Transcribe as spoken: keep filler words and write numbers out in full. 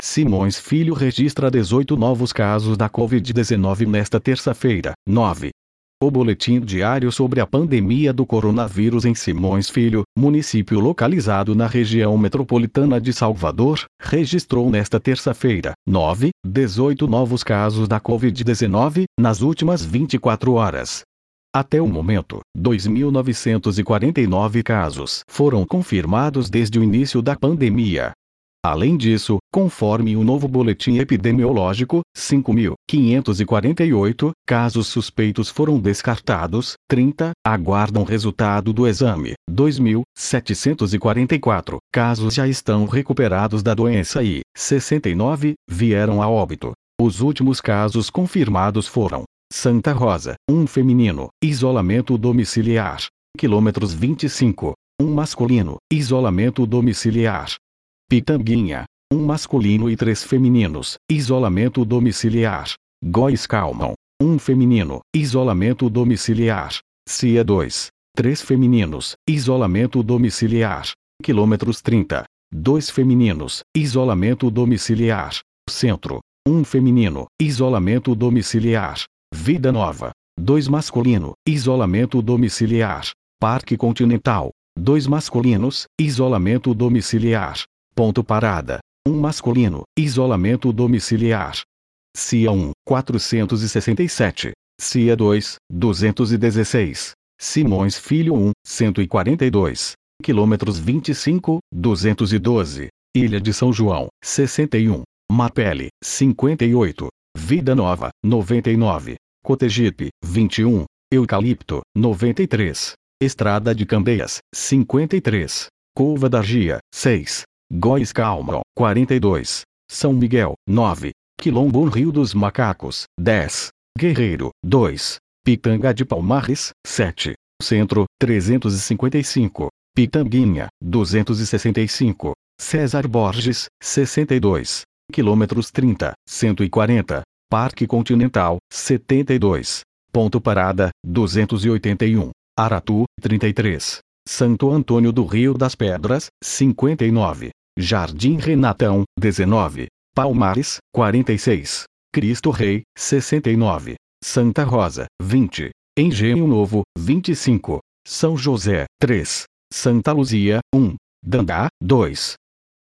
Simões Filho registra dezoito novos casos da covid dezenove nesta terça-feira, nove. O boletim diário sobre a pandemia do coronavírus em Simões Filho, município localizado na região metropolitana de Salvador, registrou nesta terça-feira, nove, dezoito novos casos da covid dezenove, nas últimas vinte e quatro horas. Até o momento, dois mil novecentos e quarenta e nove casos foram confirmados desde o início da pandemia. Além disso, conforme o novo boletim epidemiológico, cinco mil quinhentos e quarenta e oito casos suspeitos foram descartados, trinta aguardam resultado do exame, dois mil setecentos e quarenta e quatro casos já estão recuperados da doença e sessenta e nove vieram a óbito. Os últimos casos confirmados foram: Santa Rosa, um feminino, isolamento domiciliar. Quilômetros vinte e cinco, um masculino, isolamento domiciliar. Pitanguinha, um masculino e três femininos, isolamento domiciliar. Góis Calmon, um feminino, isolamento domiciliar. Cia dois, três femininos, isolamento domiciliar. Quilômetros trinta, dois femininos, isolamento domiciliar. Centro, um feminino, isolamento domiciliar. Vida Nova, dois masculino, isolamento domiciliar. Parque Continental, dois masculinos, isolamento domiciliar. Ponto Parada, um masculino, isolamento domiciliar. Cia um, quatrocentos e sessenta e sete. Cia dois, duzentos e dezesseis. Simões Filho um, cento e quarenta e dois. Quilômetros vinte e cinco, duzentos e doze. Ilha de São João, sessenta e um. Mapele, cinquenta e oito. Vida Nova, noventa e nove. Cotegipe, vinte e um. Eucalipto, noventa e três. Estrada de Candeias, cinquenta e três. Cova da Gia, seis. Góis Calmon, quarenta e dois. São Miguel, nove. Quilombo Rio dos Macacos, dez. Guerreiro, dois. Pitanga de Palmares, sete. Centro, trezentos e cinquenta e cinco. Pitanguinha, duzentos e sessenta e cinco. César Borges, sessenta e dois. Quilômetros trinta, cento e quarenta. Parque Continental, setenta e dois. Ponto Parada, duzentos e oitenta e um. Aratu, trinta e três. Santo Antônio do Rio das Pedras, cinquenta e nove. Jardim Renatão, dezenove. Palmares, quarenta e seis. Cristo Rei, sessenta e nove. Santa Rosa, vinte. Engenho Novo, vinte e cinco. São José, três. Santa Luzia, um. Dandá, dois.